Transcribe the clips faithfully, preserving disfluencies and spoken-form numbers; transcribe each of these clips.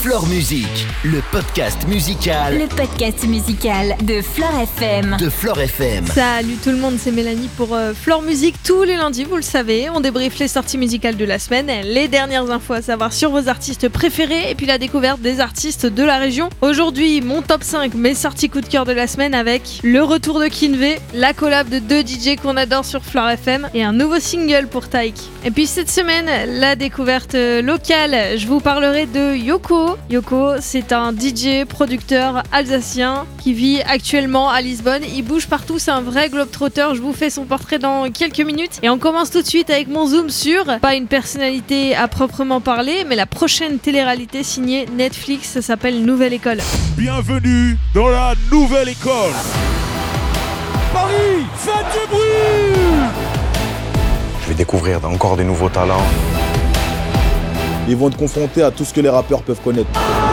Flore Musique, le podcast musical. Le podcast musical de Flore F M. De Flore F M. Salut tout le monde, c'est Mélanie pour euh, Flore Musique. Tous les lundis, vous le savez, on débriefe les sorties musicales de la semaine, les dernières infos à savoir sur vos artistes préférés et puis la découverte des artistes de la région. Aujourd'hui, mon top cinq, mes sorties coup de cœur de la semaine avec le retour de Kinvé, la collab de deux D J qu'on adore sur Flore F M et un nouveau single pour Taïk. Et puis cette semaine, la découverte locale, je vous parlerai de Yoko. Yoko, c'est un D J producteur alsacien qui vit actuellement à Lisbonne. Il bouge partout, c'est un vrai globetrotter. Je vous fais son portrait dans quelques minutes. Et on commence tout de suite avec mon zoom sur, pas une personnalité à proprement parler, mais la prochaine télé-réalité signée Netflix, ça s'appelle Nouvelle École. Bienvenue dans la Nouvelle École. Paris, faites du bruit! Je vais découvrir encore des nouveaux talents. Ils vont te confronter à tout ce que les rappeurs peuvent connaître.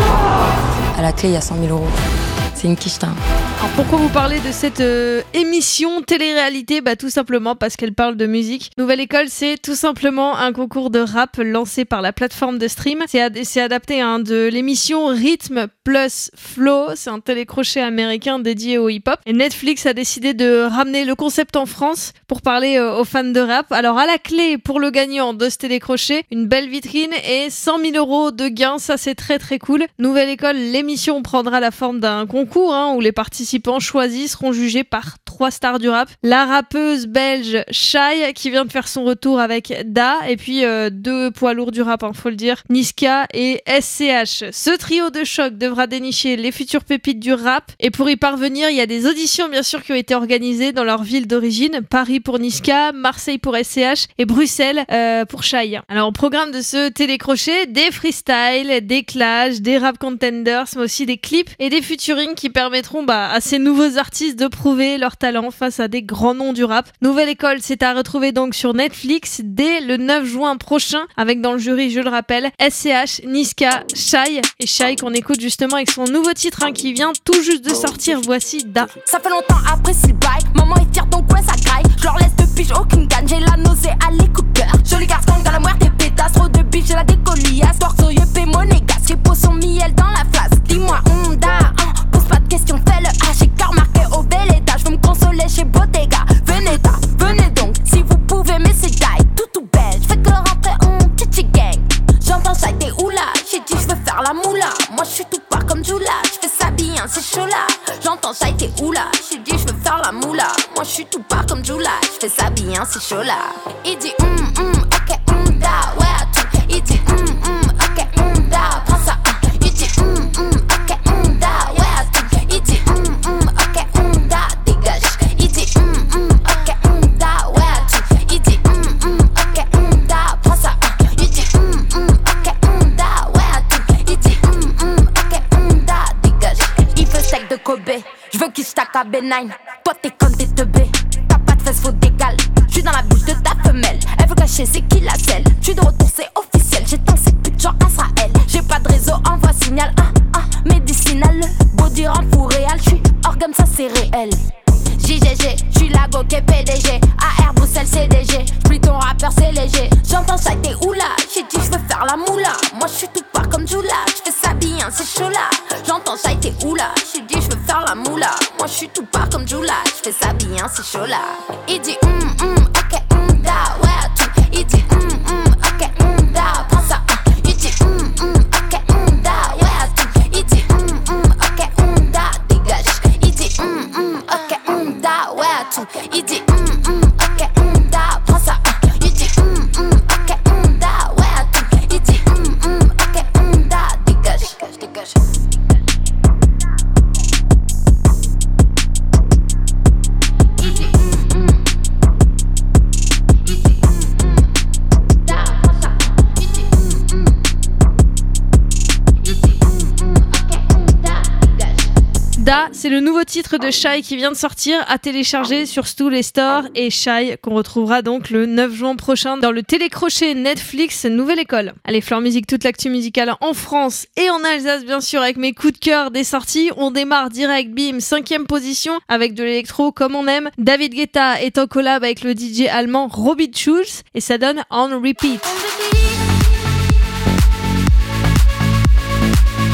À la clé, il y a cent mille euros. C'est une quicheta. Alors pourquoi vous parlez de cette euh, émission télé-réalité ? Bah tout simplement parce qu'elle parle de musique. Nouvelle École, c'est tout simplement un concours de rap lancé par la plateforme de stream. C'est, ad- c'est adapté hein, de l'émission Rhythm plus Flow. C'est un télécrochet américain dédié au hip-hop. Et Netflix a décidé de ramener le concept en France pour parler euh, aux fans de rap. Alors à la clé pour le gagnant de ce télécrochet, une belle vitrine et cent mille euros de gains. Ça c'est très très cool. Nouvelle École, l'émission prendra la forme d'un concours hein, où les participants choisis seront jugés par trois stars du rap. La rappeuse belge Shai qui vient de faire son retour avec Da et puis euh, deux poids lourds du rap, hein, faut le dire, Niska et S C H. Ce trio de choc devra dénicher les futures pépites du rap et pour y parvenir, il y a des auditions bien sûr qui ont été organisées dans leur ville d'origine, Paris pour Niska, Marseille pour S C H et Bruxelles euh, pour Shai. Alors au programme de ce télécrochet, des freestyles, des clashs, des rap contenders, mais aussi des clips et des featuring qui permettront bah, à ces nouveaux artistes de prouver leur talent face à des grands noms du rap. Nouvelle École, c'est à retrouver donc sur Netflix dès le neuf juin prochain avec dans le jury, je le rappelle, S C H, Niska, Shai et Shai qu'on écoute justement avec son nouveau titre hein, qui vient tout juste de sortir. Voici Da. Ça fait longtemps après s'il baille, maman est fière donc ouais ça graille. Je leur laisse de pige aucune gagne, j'ai la nausée à l'écouteur. Joli garçon dans la moire des pétasses, trop de bif j'ai la décoliasse. Torso yeux fait monégasque, j'ai peau son miel dans la flasque. Dis-moi Honda, hein, pose pas de questions, fais le H. J'ai car marqué au bel étage, je veux me consoler chez Bottega. Venez da, venez donc, si vous pouvez mais c'est die. Tout tout belle, je fais que rentrer en petit gang. J'entends ça t'es oula, j'ai dit je veux faire la moula. Moi je suis tout pas comme Jula, je fais ça bien c'est chaud là. J'entends ça t'es oula, j'ai dit je veux faire la moula. Moi je suis tout pas comme Jula, je fais ça bien c'est chaud là. Il dit hum hum ok hum da, ouais à tout. Il dit hum hum ok hum da, prends ça hum. Il dit hum hum ok hum da, ouais à tout. Il dit hum hum ok hum da, dégage. Il dit hum hum ok hum da, ouais à tout. Il dit hum hum ok hum da, prends ça hum. Il dit hum hum ok hum da, ouais à tout. Il dit hum hum ok hum da, dégage. Il veut sec de Kobe, je veux qu'il stack à B neuf. Toi t'es comme t'es teubé, t'as pas de fesses faut d'égal. J'suis dans la bouche de ta femelle, elle veut cacher c'est qui la selle. J'suis de retour c'est officiel, j'ai tant ces putes genre Israël. J'ai pas de réseau, envoie signal, ah ah, médicinal. Body rend pour réel, j'suis organe ça c'est réel. J G G, j'suis la go qui est P D G. A R Bruxelles C D G, j'plie ton rappeur c'est léger. J'entends ça t'es oula, j'ai dit j'veux faire la moula. Moi j'suis tout pas comme Jula, j'fais ça bien c'est chaud là. J'entends ça t'es oula, j'ai dit j'veux faire la moula. Moi j'suis tout pas comme Jula, j'fais ça bien c'est chaud là. Il dit hum hum ok hum da, ouais à tout. Il dit hum hum ok hum da, prends ça hum. Il dit hum hum ok hum da, ouais à tout. Il dit hum hum ok hum da, dégage. Il dit hum hum ok hum da, ouais à tout. Il dit hum hum ok hum da, prends ça hum. Il dit hum hum ok hum da, ouais à tout. Il dit hum hum ok hum da, dégage, dégage. Il dit hum hum. Il dit hum hum da, prends ça hum. Il dit hum hum. Il dit hum hum ok hum da, dégage. Da, c'est le nouveau titre de Shai qui vient de sortir, à télécharger sur tous les stores et Shai qu'on retrouvera donc le neuf juin prochain dans le télécrochet Netflix Nouvelle École. Allez, Flore Musique, toute l'actu musicale en France et en Alsace bien sûr avec mes coups de cœur des sorties. On démarre direct, bim, cinquième position avec de l'électro comme on aime. David Guetta est en collab avec le D J allemand Robin Schulz et ça donne On Repeat.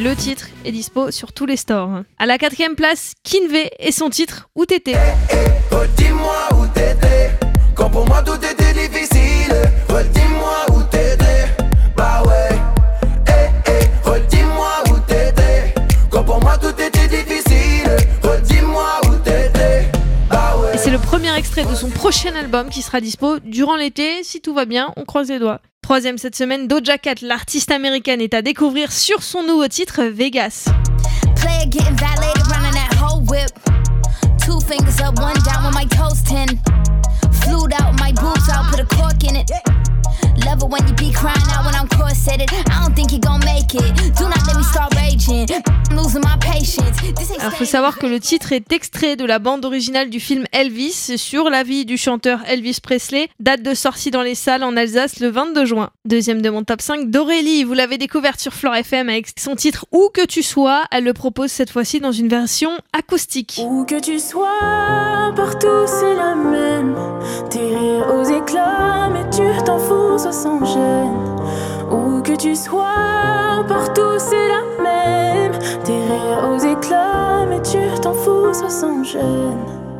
le titre est dispo sur tous les stores. À la quatrième place, Kinvey et son titre Où t'étais. Hey, hey, redis-moi où t'étais, quand pour moi tout était difficile. Redis-moi où t'étais, bah ouais. Hey, hey, redis-moi où t'étais, quand pour moi tout était difficile. Redis-moi où t'étais, bah ouais. Et c'est le premier extrait de son prochain album qui sera dispo durant l'été. Si tout va bien, on croise les doigts. Troisième cette semaine, Doja Cat, l'artiste américaine, est à découvrir sur son nouveau titre Vegas. Player getting violated, running that whole whip. Two fingers up, one down with my toes ten. Flued out, my boobs out, put a cork in it. Love it when you be crying out when I'm corseted. I don't think you gon' make it. Do not let me start raging. I'm losing my patience. Alors faut savoir que le titre est extrait de la bande originale du film Elvis sur la vie du chanteur Elvis Presley. Date de sortie dans les salles en Alsace le vingt-deux juin. Deuxième de mon top cinq, d'Aurélie. Vous l'avez découverte sur Flore F M avec son titre Où que tu sois. Elle le propose cette fois-ci dans une version acoustique. Où que tu sois, partout c'est la même. Tes rires aux éclats, mais tu t'en fous, soit sans gêne. Où que tu sois, partout c'est la même. Tes rires aux éclats, mais tu t'en fous, soit sans gêne.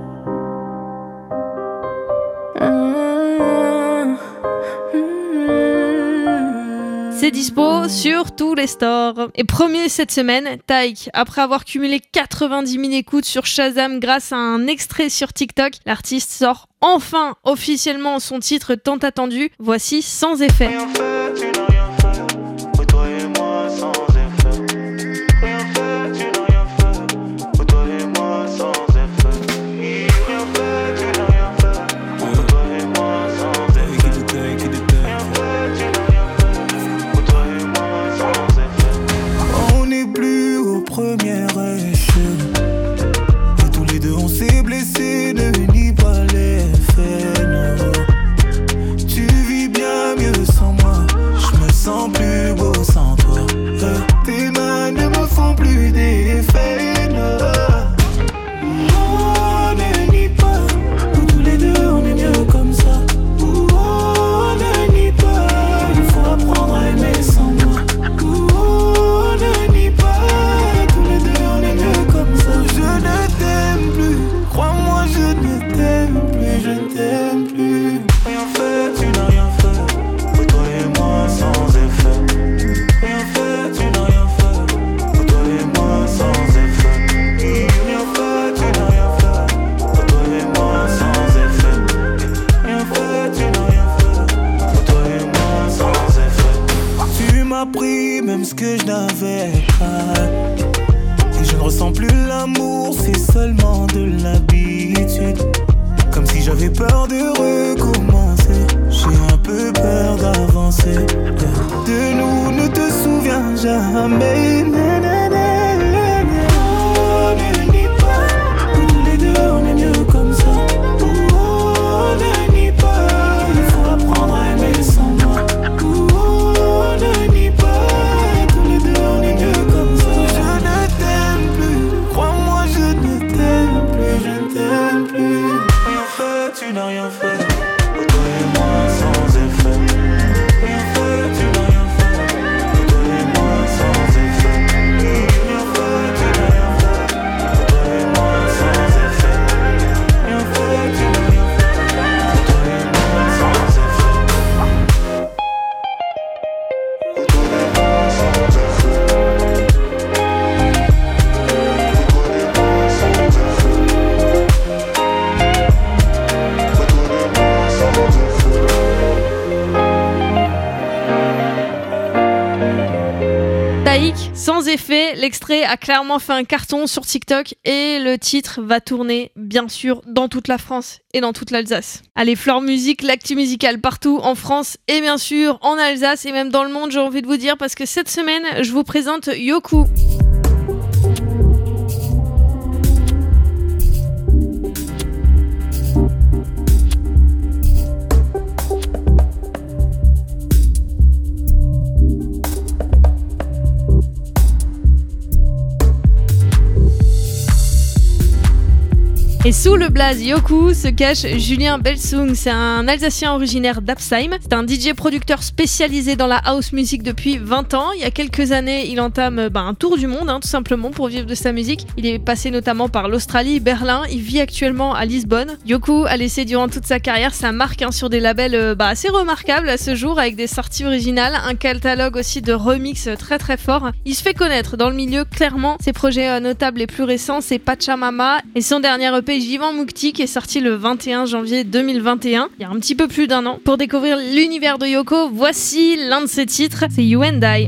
Mmh. Mmh. C'est dispo sur tous les stores. Et premier cette semaine, Taïk. Après avoir cumulé quatre-vingt-dix mille écoutes sur Shazam grâce à un extrait sur TikTok, l'artiste sort enfin officiellement son titre tant attendu. Voici Sans effet. Rien fait, tu n'as rien fait. Pour toi et moi sans effet. Rien fait, tu n'as rien fait. Pour toi et moi sans effet. Rien fait, tu n'as rien fait. Pour toi et moi sans effet. Rien fait, tu n'as rien fait. Pour toi et moi sans effet. On n'est plus au premier échec. Et tous les deux on s'est blessés, ne nie pas les faits, non. Tu vis bien mieux sans moi. Je me sens plus beau sans toi. Tes mains ne me font plus d'effet, non. Oh, ne nie pas. Nous tous les deux on est mieux comme ça. Oh, ne nie pas. Il faut apprendre à aimer sans moi. Oh, ne nie pas. Tous les deux on est mieux comme ça. Je ne t'aime plus. Crois-moi, je ne t'aime plus. Je ne t'aime plus. Rien fait, tu n'as rien fait. Pour toi et moi sans effet. Rien fait, tu n'as rien fait. Pour toi et moi sans effet. Rien fait, tu n'as rien fait. Pour toi et moi sans effet. Rien fait, tu n'as rien fait. Pour toi et moi sans effet. Tu m'as pris même ce que je n'avais pas. Et je ne ressens plus l'amour, c'est seulement de l'habitude. Comme si j'avais peur de recommencer. J'ai un peu peur d'avancer. De nous, ne te souviens jamais. Oh, ne nie pas. Nous tous les deux, on est mieux comme ça. Oh, ne nie pas. Il faut apprendre à aimer sans moi. Oh, ne nie pas. Tous les deux, on est mieux comme ça. Je ne t'aime plus. Crois-moi, je ne t'aime plus. Je ne t'aime plus. Rien fait, tu n'as rien fait. Pour toi et moi sans effet. Rien fait, tu n'as rien fait. Pour toi et moi sans effet. Rien fait, tu n'as rien fait. Pour toi et moi sans effet. Rien fait, tu n'as rien fait. Pour toi et moi sans effet. Pour toi et moi sans effet. Pour toi et moi sans Taïk, Sans effet, l'extrait a clairement fait un carton sur TikTok et le titre va tourner bien sûr dans toute la France et dans toute l'Alsace. Allez, Flore Musique, l'actu musicale partout en France et bien sûr en Alsace et même dans le monde, j'ai envie de vous dire, parce que cette semaine je vous présente Yoku. Et sous le blaze Yoku se cache Julien Belsung. C'est un Alsacien originaire d'Apsheim. C'est un D J producteur spécialisé dans la house music depuis vingt ans. Il y a quelques années, il entame bah, un tour du monde, hein, tout simplement, pour vivre de sa musique. Il est passé notamment par l'Australie, Berlin. Il vit actuellement à Lisbonne. Yoku a laissé durant toute sa carrière sa marque hein, sur des labels euh, bah, assez remarquables à ce jour, avec des sorties originales, un catalogue aussi de remix très très fort. Il se fait connaître dans le milieu, clairement. Ses projets euh, notables les plus récents, c'est Pachamama et son dernier E P Jivan Mukti qui est sorti le vingt et un janvier deux mille vingt et un, il y a un petit peu plus d'un an. Pour découvrir l'univers de Yoko, voici l'un de ses titres, c'est You and I.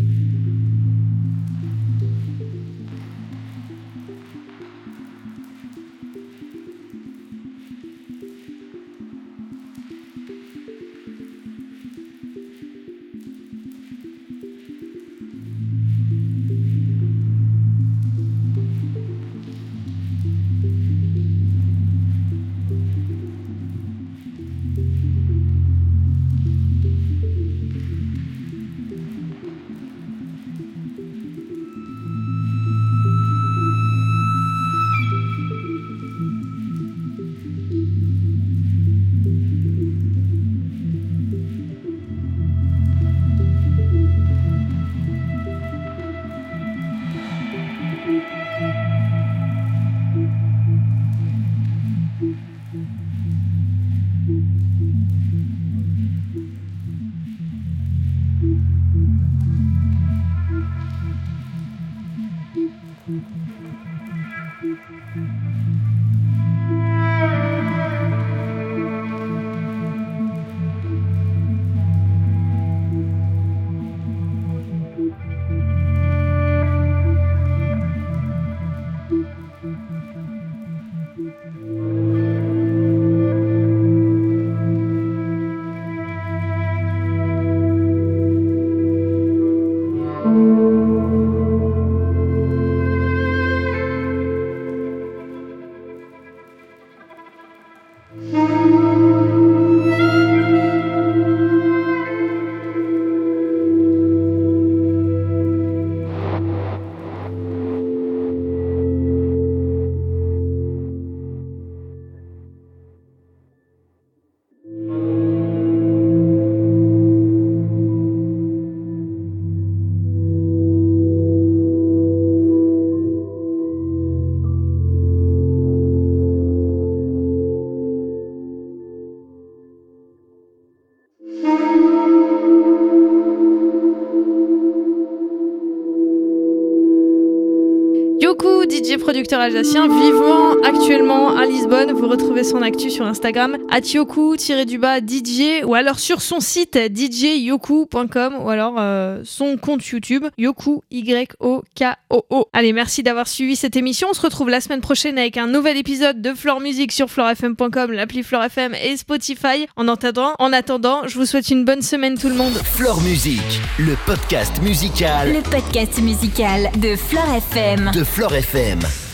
Yoku, D J producteur alsacien, vivant actuellement à Lisbonne. Vous retrouvez son actu sur Instagram, at yoku-du-bas D J, ou alors sur son site d j yoku point com, ou alors euh, son compte YouTube, Yoku, Y O K O O. Allez, merci d'avoir suivi cette émission. On se retrouve la semaine prochaine avec un nouvel épisode de Flore Music sur flore f m point com, l'appli Flore F M et Spotify. En attendant, en attendant, je vous souhaite une bonne semaine tout le monde. Flore Music, le podcast musical. Le podcast musical de Flore F M. De Flore F M.